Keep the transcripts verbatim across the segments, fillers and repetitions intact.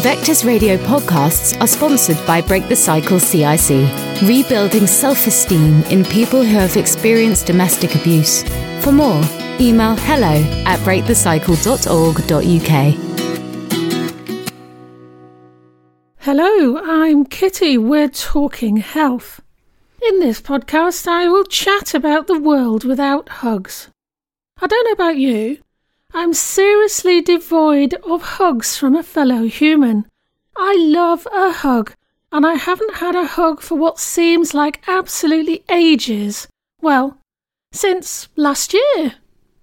Vectors Radio podcasts are sponsored by Break the Cycle C I C, rebuilding self-esteem in people who have experienced domestic abuse. For more, email hello at break the cycle dot org dot U K. Hello, I'm Kitty. We're talking health. In this podcast, I will chat about the world without hugs. I don't know about you, I'm seriously devoid of hugs from a fellow human. I love a hug, and I haven't had a hug for what seems like absolutely ages. Well, since last year.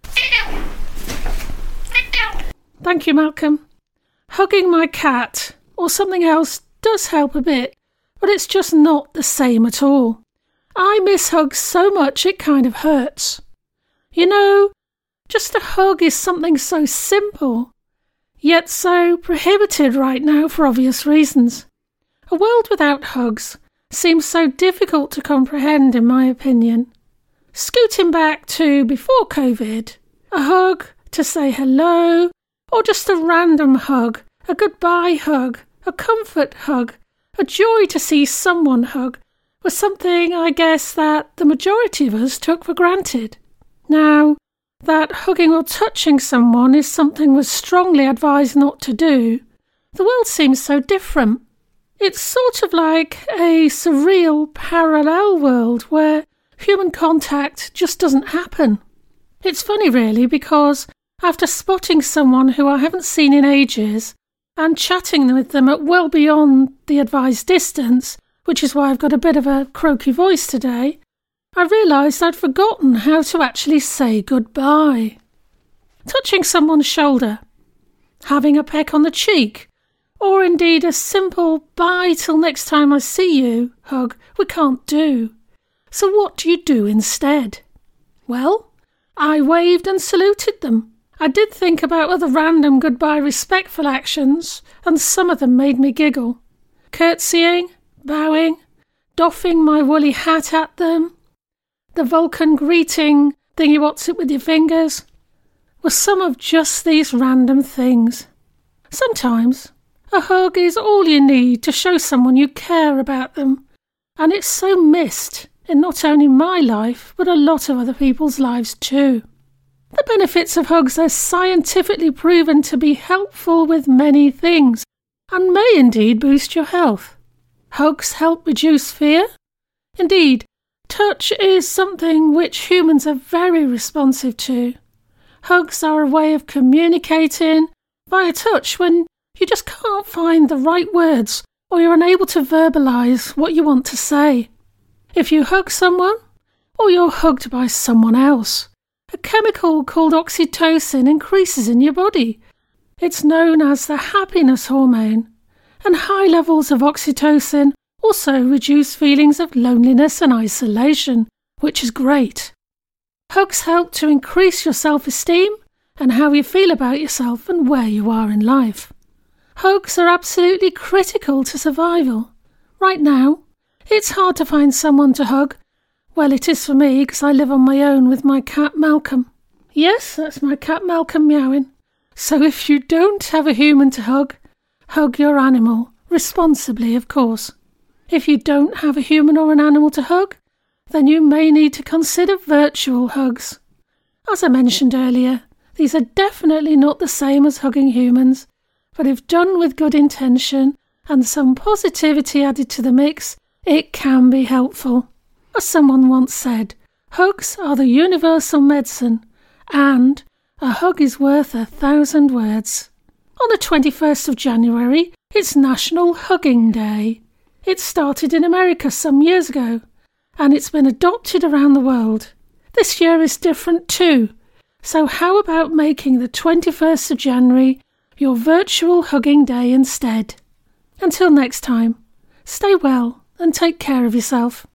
Thank you, Malcolm. Hugging my cat, or something else, does help a bit, but it's just not the same at all. I miss hugs so much it kind of hurts. You know, just a hug is something so simple, yet so prohibited right now for obvious reasons. A world without hugs seems so difficult to comprehend, in my opinion. Scooting back to before COVID, a hug to say hello, or just a random hug, a goodbye hug, a comfort hug, a joy to see someone hug, was something I guess that the majority of us took for granted. Now, that hugging or touching someone is something we're strongly advised not to do, the world seems so different. It's sort of like a surreal parallel world where human contact just doesn't happen. It's funny really, because after spotting someone who I haven't seen in ages and chatting with them at well beyond the advised distance, which is why I've got a bit of a croaky voice today, I realised I'd forgotten how to actually say goodbye. Touching someone's shoulder, having a peck on the cheek, or indeed a simple bye till next time I see you hug we can't do. So what do you do instead? Well, I waved and saluted them. I did think about other random goodbye respectful actions, and some of them made me giggle. Curtsying, bowing, doffing my woolly hat at them, the Vulcan greeting thingy-what's-it with your fingers, were some of just these random things. Sometimes a hug is all you need to show someone you care about them, and it's so missed in not only my life but a lot of other people's lives too. The benefits of hugs are scientifically proven to be helpful with many things, and may indeed boost your health. Hugs help reduce fear. Indeed, touch is something which humans are very responsive to. Hugs are a way of communicating via touch when you just can't find the right words or you're unable to verbalise what you want to say. If you hug someone, or you're hugged by someone else, a chemical called oxytocin increases in your body. It's known as the happiness hormone, and high levels of oxytocin also reduce feelings of loneliness and isolation, which is great. Hugs help to increase your self-esteem and how you feel about yourself and where you are in life. Hugs are absolutely critical to survival. Right now, it's hard to find someone to hug. Well, it is for me, because I live on my own with my cat Malcolm. Yes, that's my cat Malcolm meowing. So if you don't have a human to hug, hug your animal, responsibly of course. If you don't have a human or an animal to hug, then you may need to consider virtual hugs. As I mentioned earlier, these are definitely not the same as hugging humans, but if done with good intention and some positivity added to the mix, it can be helpful. As someone once said, hugs are the universal medicine, and a hug is worth a thousand words. On the twenty-first of January, it's National Hugging Day. It started in America some years ago, and it's been adopted around the world. This year is different too, so how about making the twenty-first of January your virtual hugging day instead? Until next time, stay well and take care of yourself.